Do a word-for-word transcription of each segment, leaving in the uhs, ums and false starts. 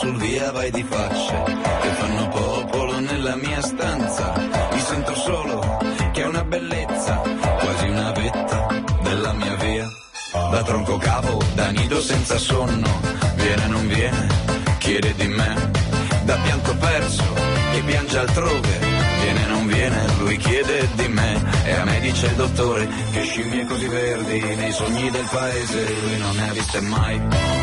sul via vai di facce che fanno popolo nella mia stanza. Mi sento solo che è una bellezza, quasi una vetta della mia via. Da tronco cavo, da nido senza sonno, viene non viene, chiede di me. Da pianto perso che piange altrove, viene non viene, lui chiede di me. E a me dice il dottore che scimmie così verdi nei sogni del paese lui non ne ha viste mai.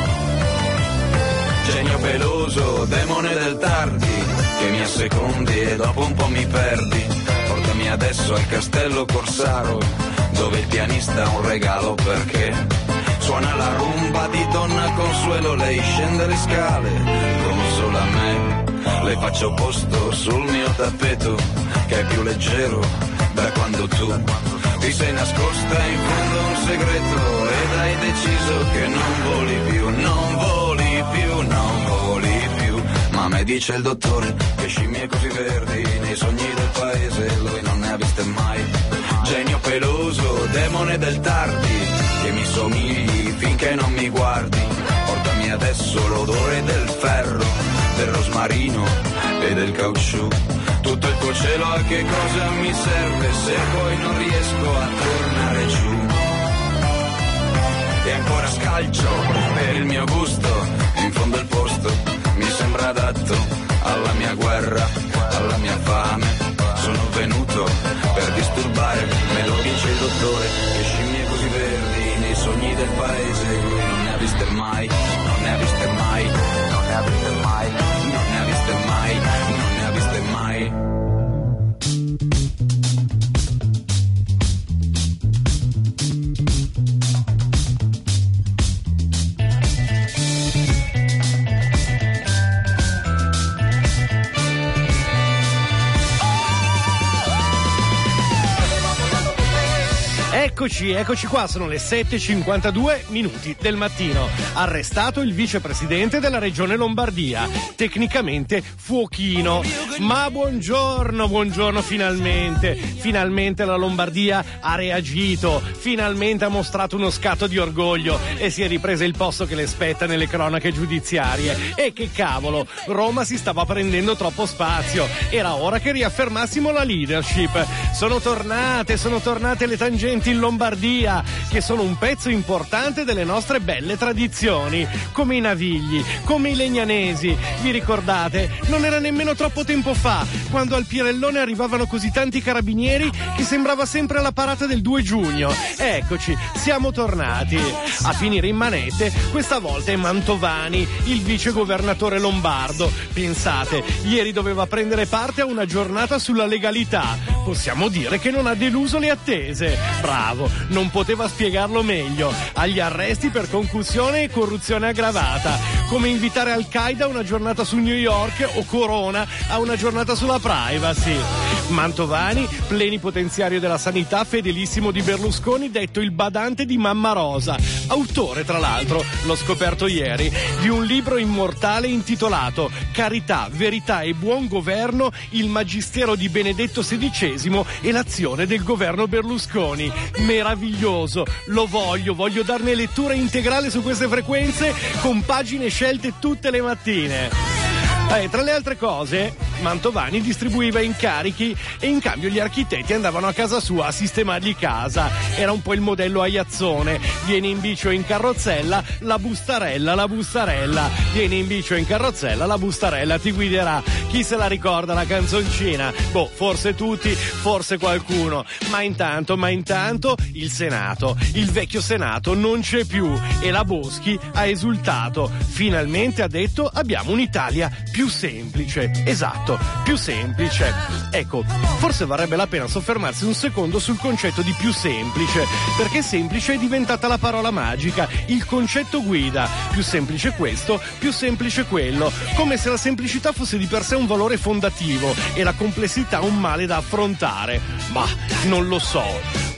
Genio peloso, demone del tardi, che mi assecondi e dopo un po' mi perdi. Portami adesso al castello Corsaro, dove il pianista ha un regalo perché suona la rumba di Donna Consuelo. Lei scende le scale come solo a me, le faccio posto sul mio tappeto che è più leggero da quando tu ti sei nascosta in fondo a un segreto ed hai deciso che non voli più, non voli più, non voli più. Ma me dice il dottore che scimmie così verdi nei sogni del paese lui non ne ha viste mai. Genio peloso, demone del tardi, che mi somigli finché non mi guardi. Portami adesso l'odore del ferro, del rosmarino e del caucciù. Tutto il tuo cielo a che cosa mi serve se poi non riesco a tornare giù. E ancora scalcio per il mio gusto, in fondo il posto mi sembra adatto alla mia guerra, alla mia fame. Sono venuto per disturbare, me lo dice il dottore, che scimmie così verdi nei sogni del paese lui non ne ha viste mai, non ne ha viste mai, non ne ha viste mai, non ne ha viste mai, non ne ha viste mai. Eccoci, eccoci qua, sono le sette e cinquantadue minuti del mattino. Arrestato il vicepresidente della regione Lombardia, tecnicamente fuochino. Ma buongiorno, buongiorno finalmente. Finalmente la Lombardia ha reagito, finalmente ha mostrato uno scatto di orgoglio e si è ripresa il posto che le spetta nelle cronache giudiziarie. E che cavolo, Roma si stava prendendo troppo spazio. Era ora che riaffermassimo la leadership. Sono tornate, sono tornate le tangenti in Lombardia, che sono un pezzo importante delle nostre belle tradizioni, come i Navigli, come i Legnanesi. Vi ricordate? Non era nemmeno troppo tempo fa, quando al Pirellone arrivavano così tanti carabinieri che sembrava sempre la parata del due giugno. Eccoci, siamo tornati. A finire in manette questa volta è Mantovani, il vicegovernatore lombardo. Pensate, ieri doveva prendere parte a una giornata sulla legalità. Possiamo dire che non ha deluso le attese. Bravo, non poteva spiegarlo meglio. Agli arresti per concussione e corruzione aggravata. Come invitare Al-Qaeda a una giornata su New York o Corona a una giornata sulla privacy. Mantovani, plenipotenziario della sanità, fedelissimo di Berlusconi, detto il badante di Mamma Rosa. Autore, tra l'altro, l'ho scoperto ieri, di un libro immortale intitolato Carità, verità e buon governo, il magistero di Benedetto sedicesimo e l'azione del governo Berlusconi. Meraviglioso, lo voglio, voglio darne lettura integrale su queste frequenze con pagine scelte tutte le mattine. Eh, tra le altre cose, Mantovani distribuiva incarichi e in cambio gli architetti andavano a casa sua a sistemargli casa. Era un po' il modello Aiazzone. Vieni in bici o in carrozzella, la bustarella, la bustarella. Vieni in bici o in carrozzella, la bustarella ti guiderà. Chi se la ricorda la canzoncina? Boh, forse tutti, forse qualcuno. Ma intanto, ma intanto, il Senato, il vecchio Senato non c'è più e la Boschi ha esultato. Finalmente ha detto: abbiamo un'Italia più semplice. Esatto, più semplice. Ecco, forse varrebbe la pena soffermarsi un secondo sul concetto di più semplice, perché semplice è diventata la parola magica, il concetto guida. Più semplice questo, più semplice quello, come se la semplicità fosse di per sé un valore fondativo e la complessità un male da affrontare. Ma non lo so.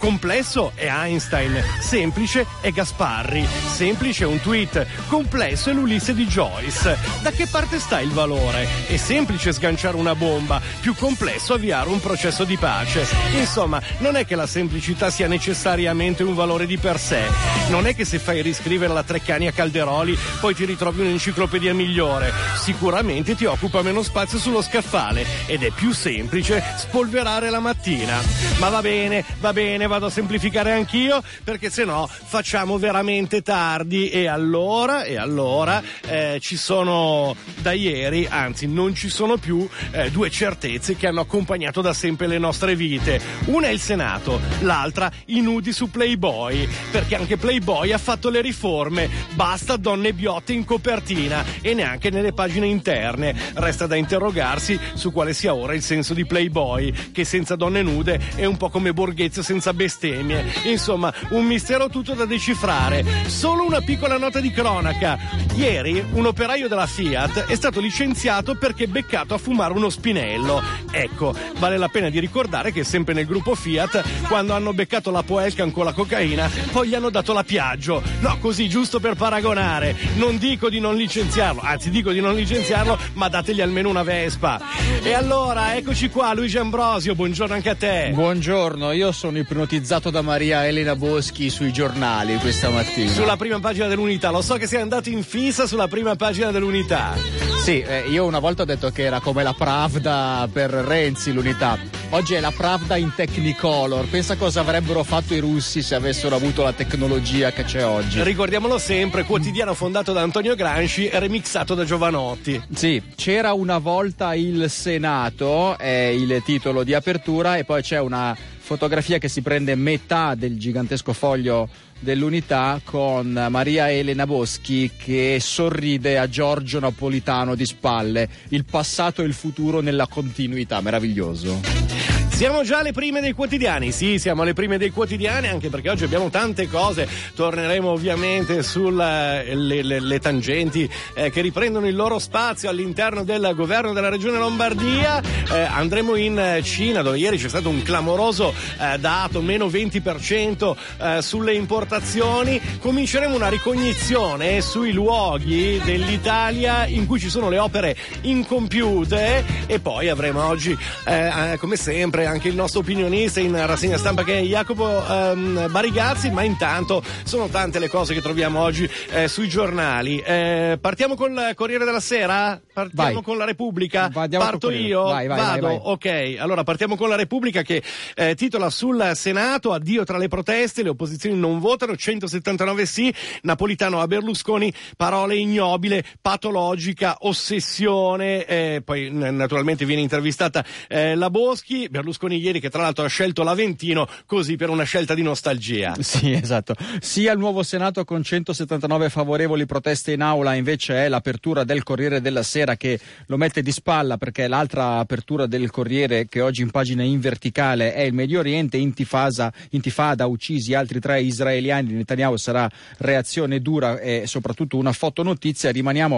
complesso è Einstein, semplice è Gasparri, semplice è un tweet, complesso è l'Ulisse di Joyce. Da che parte sta il valore? È semplice sganciare una bomba, più complesso avviare un processo di pace. Insomma, non è che la semplicità sia necessariamente un valore di per sé. Non è che se fai riscrivere la Treccani a Calderoli poi ti ritrovi un'enciclopedia migliore. Sicuramente ti occupa meno spazio sullo scaffale ed è più semplice spolverare la mattina. Ma va bene, va bene, vado a semplificare anch'io, perché se no facciamo veramente tardi. E allora, e allora eh, ci sono da ieri, anzi non ci sono più, eh, due certezze che hanno accompagnato da sempre le nostre vite. Una è il Senato, l'altra i nudi su Playboy, perché anche Playboy ha fatto le riforme. Basta donne biotte in copertina e neanche nelle pagine interne. Resta da interrogarsi su quale sia ora il senso di Playboy, che senza donne nude è un po' come Borghezio senza bestemmie. Insomma, un mistero tutto da decifrare. Solo una piccola nota di cronaca. Ieri un operaio della Fiat è stato licenziato perché beccato a fumare uno spinello. Ecco, vale la pena di ricordare che sempre nel gruppo Fiat, quando hanno beccato la Poelcan con la cocaina, poi gli hanno dato la Piaggio. No, così giusto per paragonare. Non dico di non licenziarlo, anzi dico di non licenziarlo, ma dategli almeno una Vespa. E allora, eccoci qua, Luigi Ambrosio, buongiorno anche a te. Buongiorno, io sono ipnotizzato da Maria Elena Boschi sui giornali questa mattina. Sulla prima pagina dell'Unità, lo so che sei andato in fissa sulla prima pagina dell'Unità. Sì, eh, io una volta ho detto che era come la Pravda per Renzi l'Unità. Oggi è la Pravda in Technicolor. Pensa cosa avrebbero fatto i russi se avessero avuto la tecnologia che c'è oggi. Ricordiamolo sempre, quotidiano fondato da Antonio Gramsci e remixato da Giovanotti. Sì, c'era una volta il Senato, è il titolo di apertura, e poi c'è una fotografia che si prende metà del gigantesco foglio dell'Unità con Maria Elena Boschi che sorride a Giorgio Napolitano di spalle. Il passato e il futuro nella continuità, meraviglioso. Siamo già alle prime dei quotidiani, sì, siamo alle prime dei quotidiani, anche perché oggi abbiamo tante cose. Torneremo ovviamente sulle le, le, le tangenti eh, che riprendono il loro spazio all'interno del governo della regione Lombardia. Eh, andremo in Cina, dove ieri c'è stato un clamoroso eh, dato, meno venti per cento eh, sulle importazioni. Cominceremo una ricognizione sui luoghi dell'Italia in cui ci sono le opere incompiute, e poi avremo oggi, eh, come sempre, anche il nostro opinionista in rassegna stampa, che è Jacopo ehm, Barigazzi. Ma intanto sono tante le cose che troviamo oggi eh, sui giornali. Eh, partiamo col Corriere della Sera? Partiamo vai. con la Repubblica? Vadiamo Parto io? Vai, vai, Vado? vai, vai. Ok, allora partiamo con la Repubblica, che eh, titola sul Senato: addio tra le proteste, le opposizioni non votano, centosettantanove sì, Napolitano a Berlusconi, parole ignobile, patologica ossessione. Eh, poi n- naturalmente viene intervistata eh, la Boschi. Berlusconi ieri, che tra l'altro ha scelto l'Aventino così per una scelta di nostalgia. Sì, esatto. Sia il nuovo Senato con centosettantanove favorevoli, proteste in aula invece è l'apertura del Corriere della Sera, che lo mette di spalla, perché l'altra apertura del Corriere, che oggi in pagina in verticale, è il Medio Oriente, intifasa, intifada, uccisi altri tre israeliani, Netanyahu sarà reazione dura e soprattutto una fotonotizia. Rimaniamo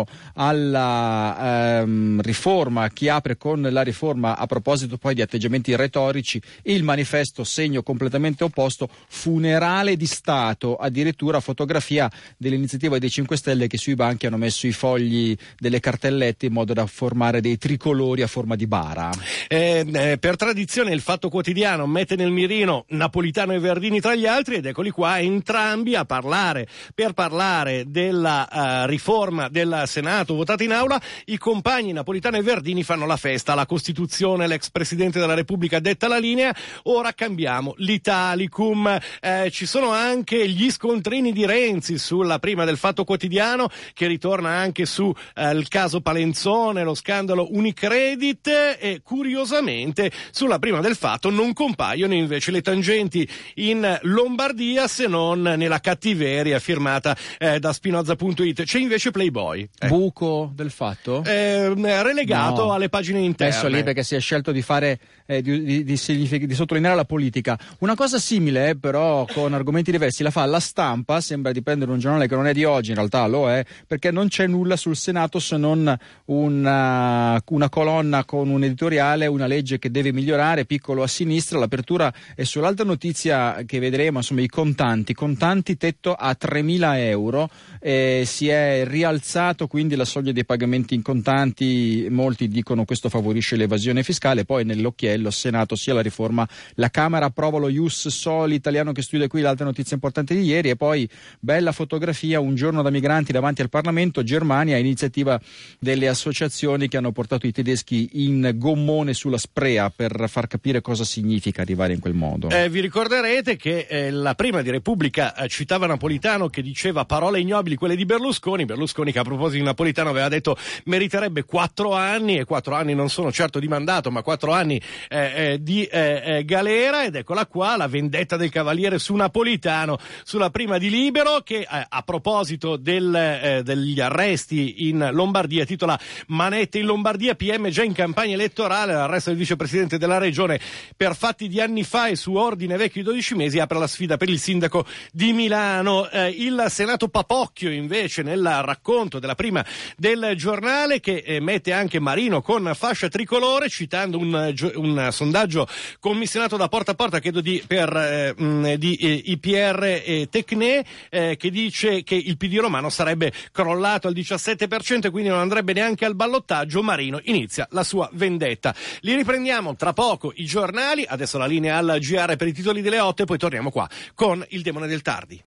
alla ehm, riforma, chi apre con la riforma. A proposito poi di atteggiamenti retorici, il Manifesto segno completamente opposto, funerale di Stato, addirittura fotografia dell'iniziativa dei cinque Stelle che sui banchi hanno messo i fogli delle cartellette in modo da formare dei tricolori a forma di bara. Eh, eh, per tradizione il Fatto Quotidiano mette nel mirino Napolitano e Verdini tra gli altri, ed eccoli qua entrambi a parlare, per parlare della uh, riforma del Senato votata in aula. I compagni Napolitano e Verdini fanno la festa alla Costituzione, l'ex Presidente della Repubblica detta la linea, ora cambiamo l'Italicum. Eh, ci sono anche gli scontrini di Renzi sulla prima del Fatto Quotidiano, che ritorna anche su eh, il caso Palenzone, lo scandalo Unicredit, e curiosamente sulla prima del Fatto non compaiono invece le tangenti in Lombardia, se non nella cattiveria firmata eh, da Spinoza punto it. C'è invece Playboy. Eh. Buco del Fatto? Eh, relegato no. alle pagine interne. Adesso lì, perché si è scelto di fare eh, di, di, di, di sottolineare la politica. Una cosa simile, eh, però con argomenti diversi, la fa La Stampa. Sembra di prendere un giornale che non è di oggi, in realtà lo è, perché non c'è nulla sul Senato se non una, una colonna con un editoriale, una legge che deve migliorare, piccolo a sinistra. L'apertura è sull'altra notizia che vedremo, insomma, i contanti, contanti tetto a tremila euro, eh, si è rialzato quindi la soglia dei pagamenti in contanti, molti dicono questo favorisce l'evasione fiscale. Poi nell'occhiello Senato sia la riforma, la Camera approva lo Ius Soli italiano che studia qui, l'altra notizia importante di ieri. E poi bella fotografia, un giorno da migranti davanti al Parlamento, Germania, iniziativa delle associazioni che hanno portato i tedeschi in gommone sulla Sprea per far capire cosa significa arrivare in quel modo. Eh, vi ricorderete che eh, la prima di Repubblica eh, citava Napolitano che diceva parole ignobili quelle di Berlusconi, Berlusconi che a proposito di Napolitano aveva detto meriterebbe quattro anni, e quattro anni non sono certo di mandato ma quattro anni eh, eh, di eh, eh, galera. Ed eccola qua la vendetta del Cavaliere su Napolitano, sulla prima di Libero, che eh, a proposito del, eh, degli arresti in Lombardia titola Manette in Lombardia, P M già in campagna elettorale, l'arresto del vicepresidente della regione per fatti di anni fa e su ordine vecchio di dodici mesi, apre la sfida per il sindaco di Milano. Eh, il Senato Papocchio invece nel racconto della prima del giornale, che eh, mette anche Marino con fascia tricolore, citando un, un sondaggio commissionato da Porta a Porta, credo di, per eh, mh, di eh, I P R e Tecne, eh, che dice che il P D romano sarebbe crollato al diciassette per cento e quindi non andrebbe neanche al ballottaggio. Marino inizia la sua vendetta. Li riprendiamo tra poco i giornali, adesso la linea al G R per i titoli delle otto e poi torniamo qua con il Demone del Tardi.